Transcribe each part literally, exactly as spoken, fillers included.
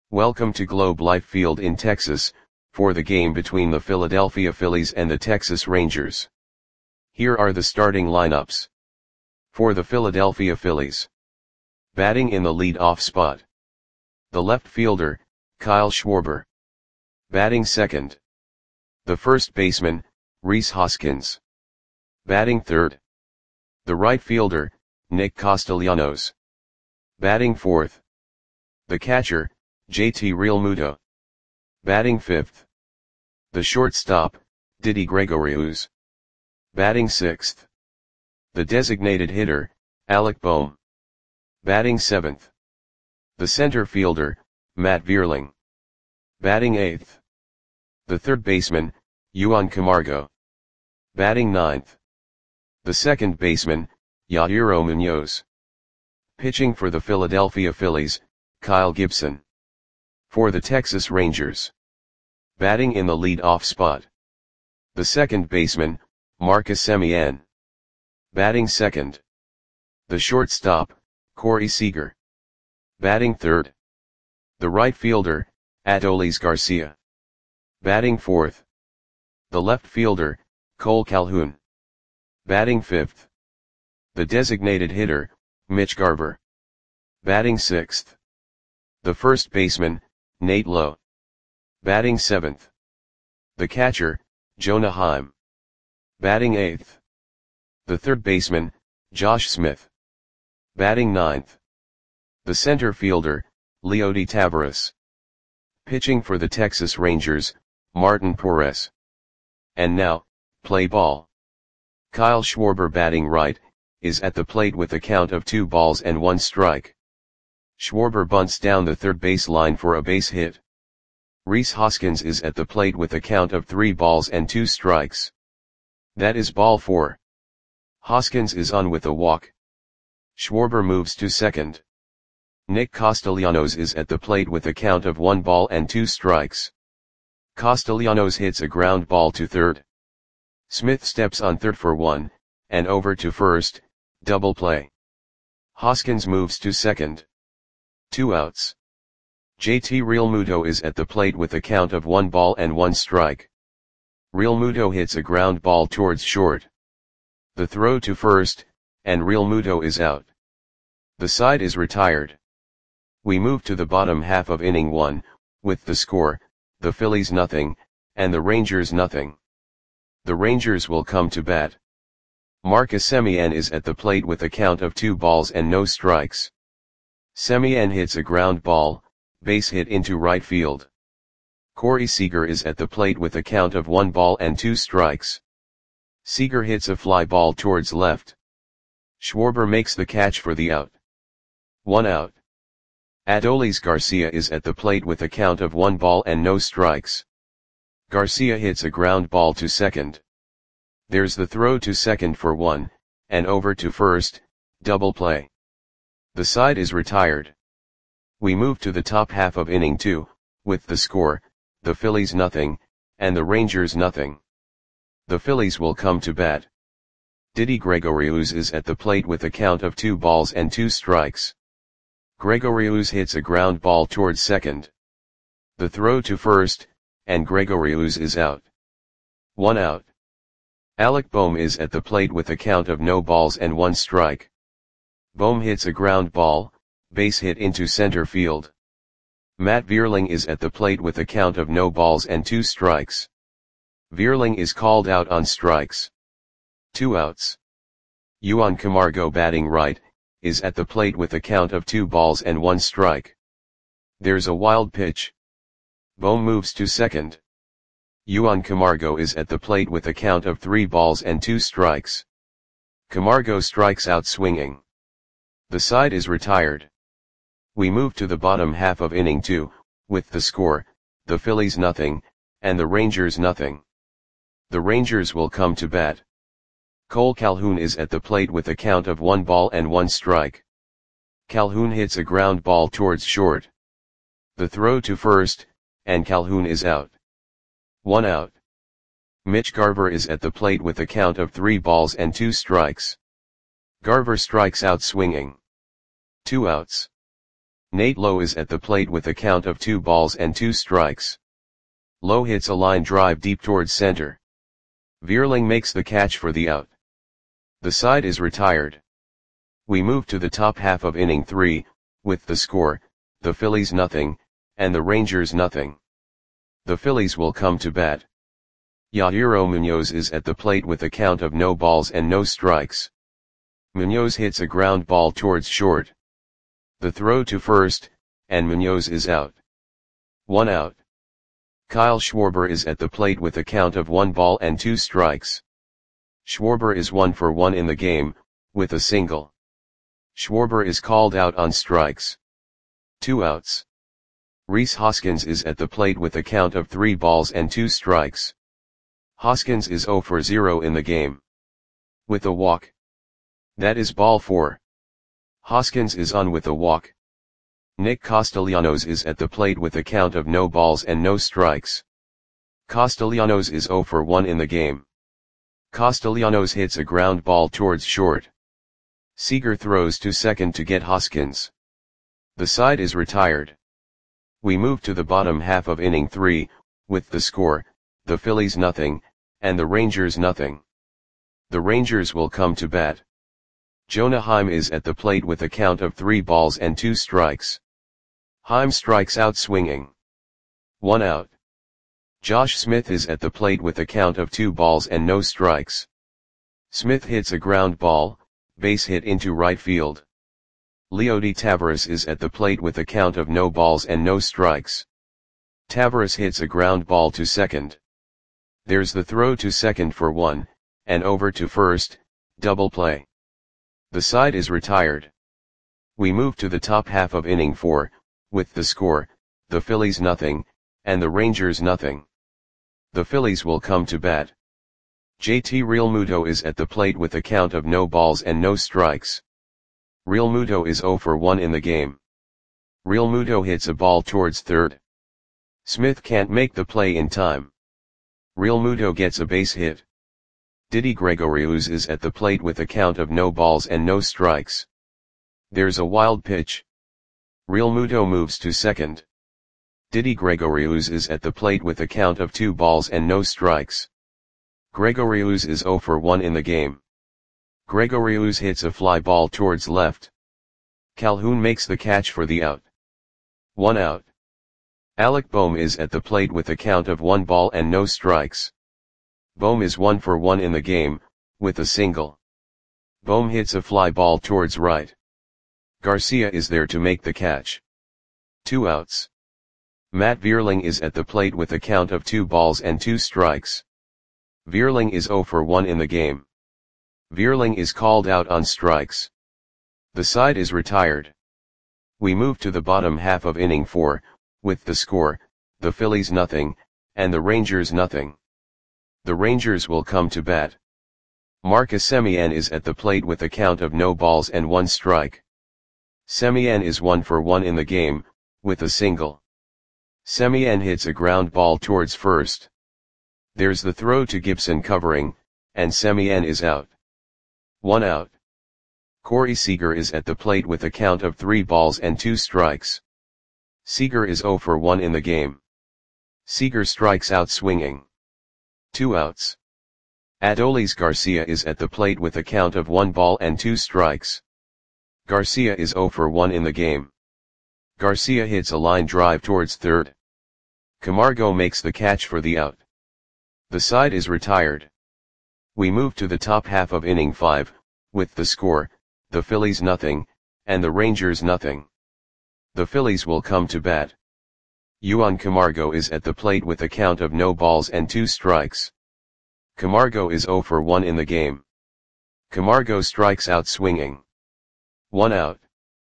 Welcome to Globe Life Field in Texas, for the game between the Philadelphia Phillies and the Texas Rangers. Here are the starting lineups. For the Philadelphia Phillies. Batting in the lead-off spot. The left fielder, Kyle Schwarber. Batting second. The first baseman, Rhys Hoskins. Batting third. The right fielder, Nick Castellanos. Batting fourth. The catcher, J T Realmuto. Batting fifth. The shortstop, Didi Gregorius. Batting sixth. The designated hitter, Alec Bohm. Batting seventh. The center fielder, Matt Vierling. Batting eighth. The third baseman, Juan Camargo. Batting ninth. The second baseman, Yadiro Munoz. Pitching for the Philadelphia Phillies, Kyle Gibson. For the Texas Rangers. Batting in the lead-off spot. The second baseman, Marcus Semien. Batting second. The shortstop, Corey Seager. Batting third. The right fielder, Adolis Garcia. Batting fourth. The left fielder, Cole Calhoun. Batting fifth. The designated hitter, Mitch Garver. Batting sixth. The first baseman, Nate Lowe. Batting seventh. The catcher, Jonah Heim. Batting eighth. The third baseman, Josh Smith. Batting ninth. The center fielder, Leody Taveras. Pitching for the Texas Rangers, Martin Perez. And now, play ball. Kyle Schwarber, batting right, is at the plate with a count of two balls and one strike. Schwarber bunts down the third base line for a base hit. Rhys Hoskins is at the plate with a count of three balls and two strikes. That is ball four. Hoskins is on with a walk. Schwarber moves to second. Nick Castellanos is at the plate with a count of one ball and two strikes. Castellanos hits a ground ball to third. Smith steps on third for one, and over to first, double play. Hoskins moves to second. Two outs. J T Realmuto is at the plate with a count of one ball and one strike. Realmuto hits a ground ball towards short. The throw to first, and Realmuto is out. The side is retired. We move to the bottom half of inning one, with the score, the Phillies nothing, and the Rangers nothing. The Rangers will come to bat. Marcus Semien is at the plate with a count of two balls and no strikes. Semien hits a ground ball, base hit into right field. Corey Seager is at the plate with a count of one ball and two strikes. Seager hits a fly ball towards left. Schwarber makes the catch for the out. One out. Adolis Garcia is at the plate with a count of one ball and no strikes. Garcia hits a ground ball to second. There's the throw to second for one, and over to first, double play. The side is retired. We move to the top half of inning two, with the score, the Phillies nothing, and the Rangers nothing. The Phillies will come to bat. Didi Gregorius is at the plate with a count of two balls and two strikes. Gregorius hits a ground ball towards second. The throw to first, and Gregorius is out. One out. Alec Bohm is at the plate with a count of no balls and one strike. Bohm hits a ground ball, base hit into center field. Matt Vierling is at the plate with a count of no balls and two strikes. Vierling is called out on strikes. Two outs. Juan Camargo, batting right, is at the plate with a count of two balls and one strike. There's a wild pitch. Bohm moves to second. Juan Camargo is at the plate with a count of three balls and two strikes. Camargo strikes out swinging. The side is retired. We move to the bottom half of inning two, with the score, the Phillies nothing, and the Rangers nothing. The Rangers will come to bat. Cole Calhoun is at the plate with a count of one ball and one strike. Calhoun hits a ground ball towards short. The throw to first, and Calhoun is out. One out. Mitch Garver is at the plate with a count of three balls and two strikes. Garver strikes out swinging. Two outs. Nate Lowe is at the plate with a count of two balls and two strikes. Lowe hits a line drive deep towards center. Vierling makes the catch for the out. The side is retired. We move to the top half of inning three, with the score, the Phillies nothing, and the Rangers nothing. The Phillies will come to bat. Yairo Munoz is at the plate with a count of no balls and no strikes. Munoz hits a ground ball towards short. The throw to first, and Munoz is out. One out. Kyle Schwarber is at the plate with a count of one ball and two strikes. Schwarber is one for one in the game, with a single. Schwarber is called out on strikes. Two outs. Rhys Hoskins is at the plate with a count of three balls and two strikes. Hoskins is zero for zero in the game. With a walk. That is ball four. Hoskins is on with a walk. Nick Castellanos is at the plate with a count of no balls and no strikes. Castellanos is zero for one in the game. Castellanos hits a ground ball towards short. Seager throws to second to get Hoskins. The side is retired. We move to the bottom half of inning three, with the score, the Phillies nothing, and the Rangers nothing. The Rangers will come to bat. Jonah Heim is at the plate with a count of three balls and two strikes. Heim strikes out swinging. One out. Josh Smith is at the plate with a count of two balls and no strikes. Smith hits a ground ball, base hit into right field. Leody Taveras is at the plate with a count of no balls and no strikes. Taveras hits a ground ball to second. There's the throw to second for one, and over to first, double play. The side is retired. We move to the top half of inning four, with the score, the Phillies nothing, and the Rangers nothing. The Phillies will come to bat. J T Realmuto is at the plate with a count of no balls and no strikes. Realmuto is zero for one in the game. Realmuto hits a ball towards third. Smith can't make the play in time. Realmuto gets a base hit. Didi Gregorius is at the plate with a count of no balls and no strikes. There's a wild pitch. Realmuto moves to second. Didi Gregorius is at the plate with a count of two balls and no strikes. Gregorius is zero for one in the game. Gregorius hits a fly ball towards left. Calhoun makes the catch for the out. One out. Alec Bohm is at the plate with a count of one ball and no strikes. Bohm is one for one in the game, with a single. Bohm hits a fly ball towards right. Garcia is there to make the catch. Two outs. Matt Vierling is at the plate with a count of two balls and two strikes. Vierling is zero for one in the game. Vierling is called out on strikes. The side is retired. We move to the bottom half of inning four, with the score, the Phillies nothing, and the Rangers nothing. The Rangers will come to bat. Marcus Semien is at the plate with a count of no balls and one strike. Semien is one for one in the game, with a single. Semien hits a ground ball towards first. There's the throw to Gibson covering, and Semien is out. One out. Corey Seager is at the plate with a count of three balls and two strikes. Seager is zero for one in the game. Seager strikes out swinging. Two outs. Adolis Garcia is at the plate with a count of one ball and two strikes. Garcia is zero for one in the game. Garcia hits a line drive towards third. Camargo makes the catch for the out. The side is retired. We move to the top half of inning five, with the score, the Phillies nothing, and the Rangers nothing. The Phillies will come to bat. Juan Camargo is at the plate with a count of no balls and two strikes. Camargo is zero for one in the game. Camargo strikes out swinging. One out.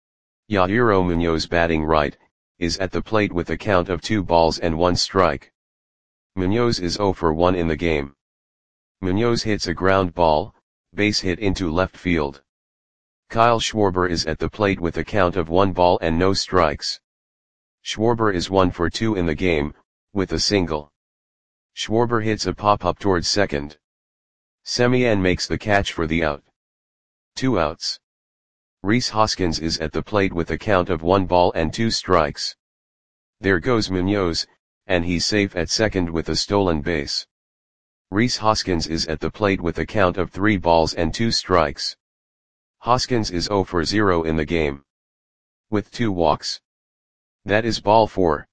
Yairo Munoz batting right, is at the plate with a count of two balls and one strike. Munoz is zero for one in the game. Munoz hits a ground ball, base hit into left field. Kyle Schwarber is at the plate with a count of one ball and no strikes. Schwarber is one for two in the game, with a single. Schwarber hits a pop-up towards second. Semien makes the catch for the out. Two outs. Rhys Hoskins is at the plate with a count of one ball and two strikes. There goes Munoz, and he's safe at second with a stolen base. Rhys Hoskins is at the plate with a count of three balls and two strikes. Hoskins is zero for zero in the game, with two walks. That is ball four.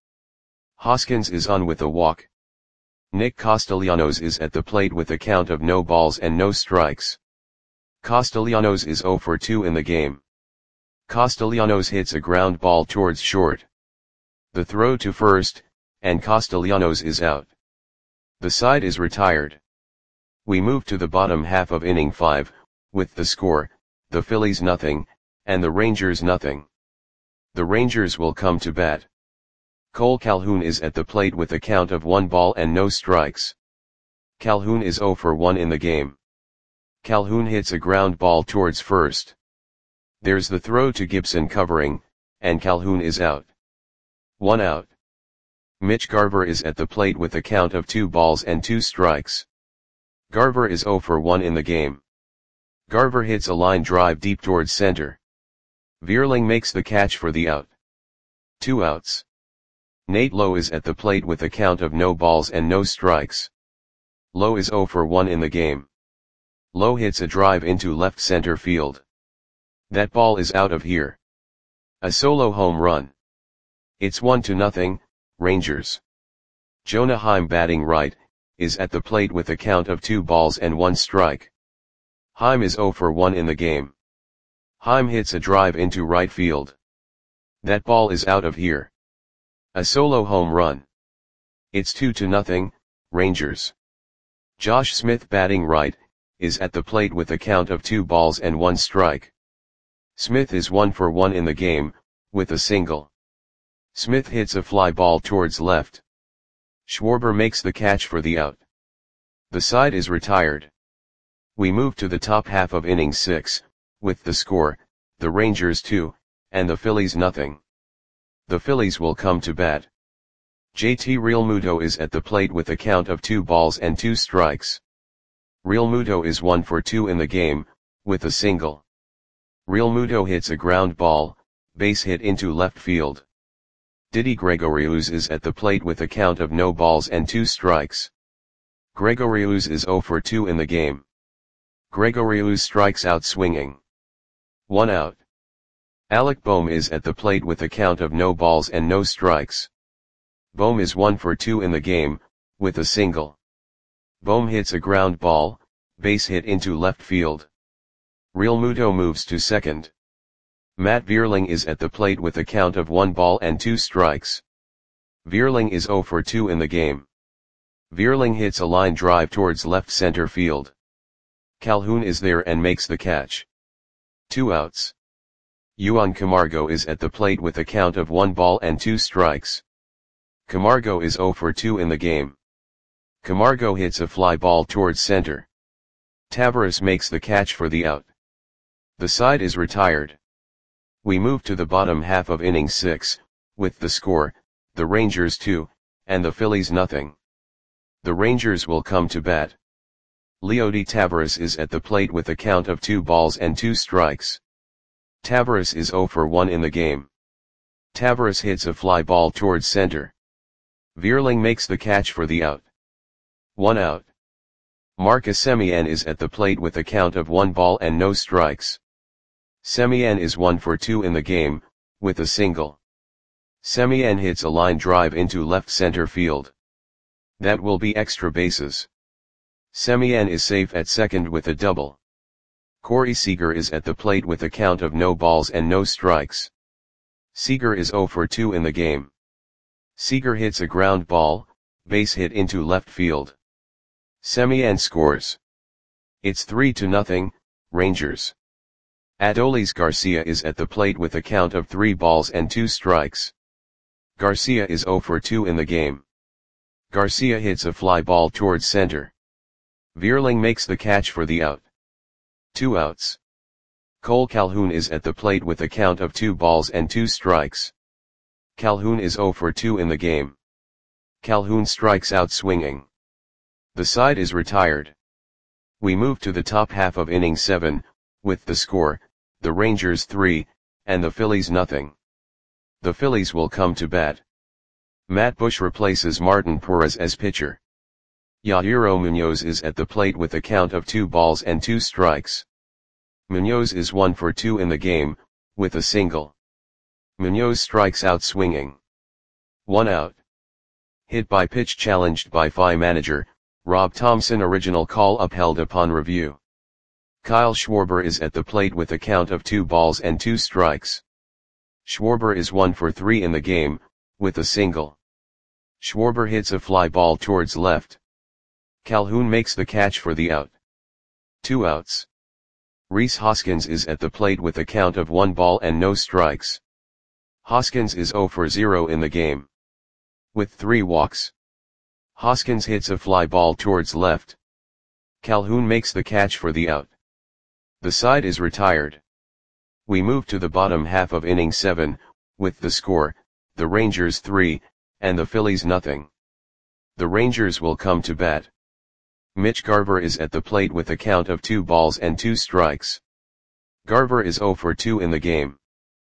Hoskins is on with a walk. Nick Castellanos is at the plate with a count of no balls and no strikes. Castellanos is zero for two in the game. Castellanos hits a ground ball towards short. The throw to first, and Castellanos is out. The side is retired. We move to the bottom half of inning five, with the score, the Phillies nothing, and the Rangers nothing. The Rangers will come to bat. Cole Calhoun is at the plate with a count of one ball and no strikes. Calhoun is zero for one in the game. Calhoun hits a ground ball towards first. There's the throw to Gibson covering, and Calhoun is out. One out. Mitch Garver is at the plate with a count of two balls and two strikes. Garver is zero for one in the game. Garver hits a line drive deep towards center. Vierling makes the catch for the out. Two outs. Nate Lowe is at the plate with a count of no balls and no strikes. Lowe is zero for one in the game. Lowe hits a drive into left center field. That ball is out of here. A solo home run. It's one to nothing, Rangers. Jonah Heim, batting right, is at the plate with a count of two balls and one strike. Heim is zero for one in the game. Heim hits a drive into right field. That ball is out of here. A solo home run. It's two to nothing, Rangers. Josh Smith, batting right, is at the plate with a count of two balls and one strike. Smith is one for one in the game, with a single. Smith hits a fly ball towards left. Schwarber makes the catch for the out. The side is retired. We move to the top half of inning six, with the score, the Rangers two, and the Phillies nothing. The Phillies will come to bat. J T Realmuto is at the plate with a count of two balls and two strikes. Realmuto is one for two in the game, with a single. Realmuto hits a ground ball, base hit into left field. Didi Gregorius is at the plate with a count of no balls and two strikes. Gregorius is zero for two in the game. Gregorius strikes out swinging. One out. Alec Bohm is at the plate with a count of no balls and no strikes. Bohm is one for two in the game, with a single. Bohm hits a ground ball, base hit into left field. Realmuto moves to second. Matt Vierling is at the plate with a count of one ball and two strikes. Vierling is zero for two in the game. Vierling hits a line drive towards left center field. Calhoun is there and makes the catch. Two outs. Juan Camargo is at the plate with a count of one ball and two strikes. Camargo is zero for two in the game. Camargo hits a fly ball towards center. Taveras makes the catch for the out. The side is retired. We move to the bottom half of inning six, with the score, the Rangers two, and the Phillies nothing. The Rangers will come to bat. Leody Taveras is at the plate with a count of two balls and two strikes. Taveras is zero for one in the game. Taveras hits a fly ball towards center. Vierling makes the catch for the out. One out. Marcus Semien is at the plate with a count of one ball and no strikes. Semien is one for two in the game, with a single. Semien hits a line drive into left center field. That will be extra bases. Semien is safe at second with a double. Corey Seager is at the plate with a count of no balls and no strikes. Seager is zero for two in the game. Seager hits a ground ball, base hit into left field. Semien scores. It's three to nothing, Rangers. Adolis Garcia is at the plate with a count of three balls and two strikes. Garcia is zero for two in the game. Garcia hits a fly ball towards center. Vierling makes the catch for the out. Two outs. Cole Calhoun is at the plate with a count of two balls and two strikes. Calhoun is zero for two in the game. Calhoun strikes out swinging. The side is retired. We move to the top half of inning seven, with the score, the Rangers three, and the Phillies nothing. The Phillies will come to bat. Matt Bush replaces Martin Perez as pitcher. Yadier Munoz is at the plate with a count of two balls and two strikes. Munoz is one for two in the game, with a single. Munoz strikes out swinging. One out. Hit by pitch challenged by F I manager, Rob Thomson. Original call upheld upon review. Kyle Schwarber is at the plate with a count of two balls and two strikes. Schwarber is one for three in the game, with a single. Schwarber hits a fly ball towards left. Calhoun makes the catch for the out. Two outs. Rhys Hoskins is at the plate with a count of one ball and no strikes. Hoskins is zero for zero in the game. With three walks. Hoskins hits a fly ball towards left. Calhoun makes the catch for the out. The side is retired. We move to the bottom half of inning seven, with the score, the Rangers three, and the Phillies nothing. The Rangers will come to bat. Mitch Garver is at the plate with a count of two balls and two strikes. Garver is zero for two in the game.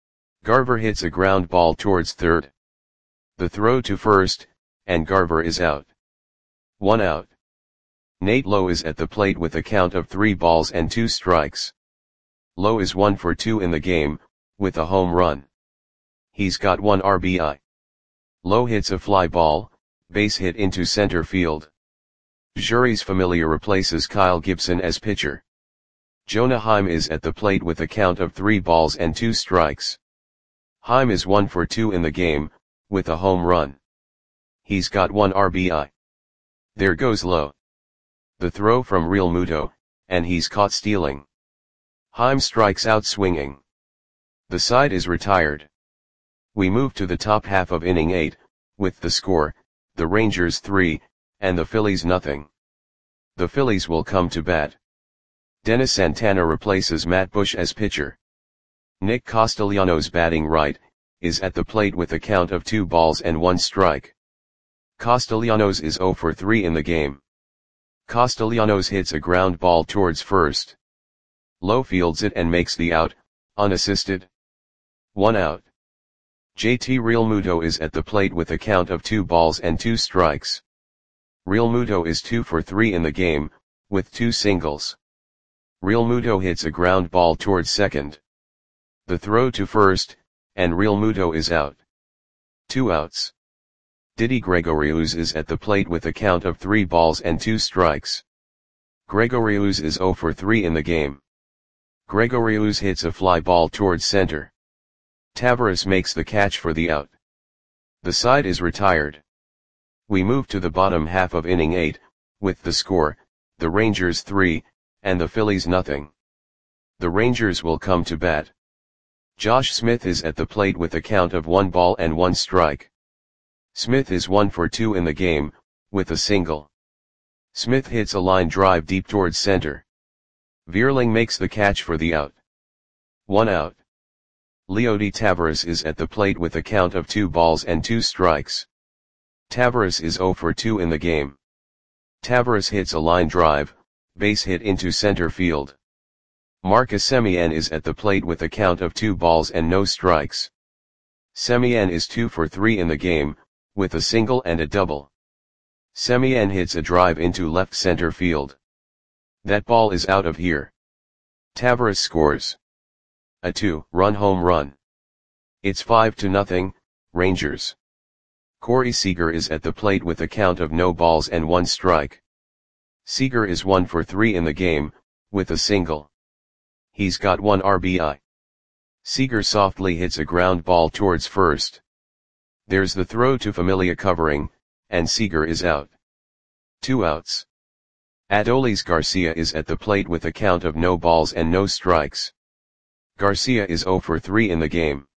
Garver hits a ground ball towards third. The throw to first, and Garver is out. One out. Nate Lowe is at the plate with a count of three balls and two strikes. Lowe is one for two in the game, with a home run. He's got one R B I. Lowe hits a fly ball, base hit into center field. Jeurys Familia replaces Kyle Gibson as pitcher. Jonah Heim is at the plate with a count of three balls and two strikes. Heim is one for two in the game, with a home run. He's got one R B I. There goes Lowe. The throw from Real Muto, and he's caught stealing. Heim strikes out swinging. The side is retired. We move to the top half of inning eight, with the score, the Rangers three, and the Phillies nothing. The Phillies will come to bat. Dennis Santana replaces Matt Bush as pitcher. Nick Castellanos, batting right, is at the plate with a count of two balls and one strike. Castellanos is zero for three in the game. Castellanos hits a ground ball towards first. Lowe fields it and makes the out, unassisted. One out. J T Real Muto is at the plate with a count of two balls and two strikes. Real Muto is two for three in the game, with two singles. Real Muto hits a ground ball towards second. The throw to first, and Real Muto is out. Two outs. Didi Gregorius is at the plate with a count of three balls and two strikes. Gregorius is zero for three in the game. Gregorius hits a fly ball towards center. Taveras makes the catch for the out. The side is retired. We move to the bottom half of inning eight, with the score, the Rangers three, and the Phillies nothing. The Rangers will come to bat. Josh Smith is at the plate with a count of one ball and one strike. Smith is one for two in the game, with a single. Smith hits a line drive deep towards center. Vierling makes the catch for the out. One out. Leody Taveras is at the plate with a count of two balls and two strikes. Taveras is zero for two in the game. Taveras hits a line drive, base hit into center field. Marcus Semien is at the plate with a count of two balls and no strikes. Semien is two for three in the game, with a single and a double. Semien hits a drive into left center field. That ball is out of here. Taveras scores a two-run home run. It's five to nothing, Rangers. Corey Seager is at the plate with a count of no balls and one strike. Seager is one for three in the game, with a single. He's got one R B I. Seager softly hits a ground ball towards first. There's the throw to Familia covering, and Seager is out. Two outs. Adolis Garcia is at the plate with a count of no balls and no strikes. Garcia is zero for three in the game.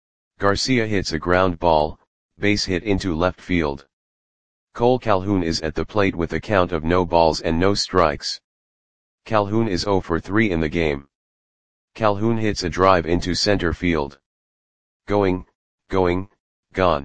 Garcia hits a ground ball, base hit into left field. Cole Calhoun is at the plate with a count of no balls and no strikes. Calhoun is zero for three in the game. Calhoun hits a drive into center field. Going, going, gone.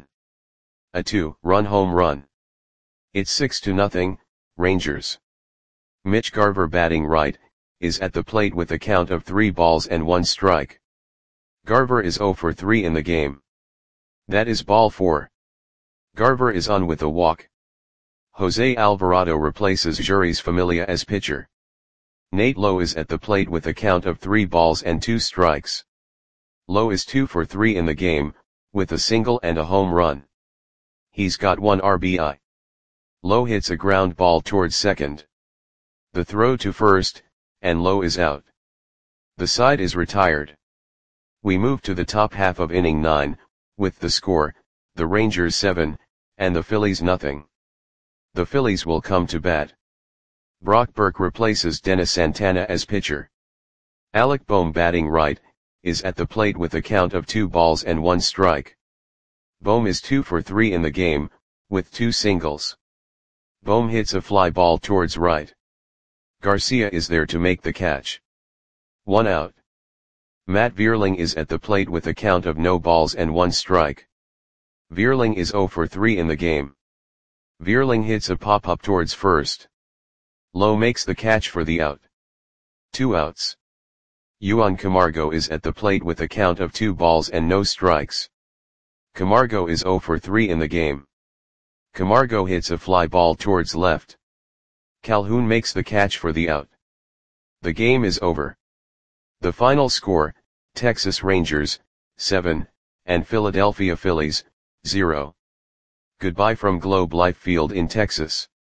A two-run home run. It's six to nothing, Rangers. Mitch Garver batting right, is at the plate with a count of three balls and one strike. Garver is zero for three in the game. That is ball four. Garver is on with a walk. Jose Alvarado replaces Jeurys Familia as pitcher. Nate Lowe is at the plate with a count of three balls and two strikes. Lowe is two for three in the game, with a single and a home run. He's got one R B I. Lowe hits a ground ball towards second. The throw to first, and Lowe is out. The side is retired. We move to the top half of inning nine, with the score, the Rangers seven, and the Phillies nothing. The Phillies will come to bat. Brock Burke replaces Dennis Santana as pitcher. Alec Bohm, batting right, is at the plate with a count of two balls and one strike. Bohm is two for three in the game, with two singles. Bohm hits a fly ball towards right. Garcia is there to make the catch. One out. Matt Vierling is at the plate with a count of no balls and one strike. Vierling is zero for three in the game. Vierling hits a pop-up towards first. Lowe makes the catch for the out. Two outs. Juan Camargo is at the plate with a count of two balls and no strikes. Camargo is zero for three in the game. Camargo hits a fly ball towards left. Calhoun makes the catch for the out. The game is over. The final score, Texas Rangers, seven, and Philadelphia Phillies, zero. Goodbye from Globe Life Field in Texas.